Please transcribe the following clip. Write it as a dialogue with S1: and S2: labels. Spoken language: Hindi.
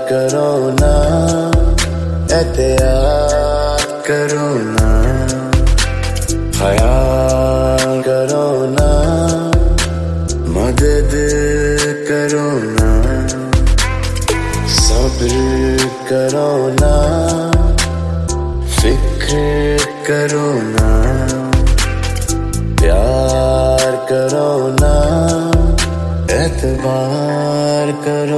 S1: करो ना, एहतियात करो ना, ख्याल करो ना, मदद करो ना, सब्र करो ना, फिक्र करो ना, प्यार करो ना, एतबार करो।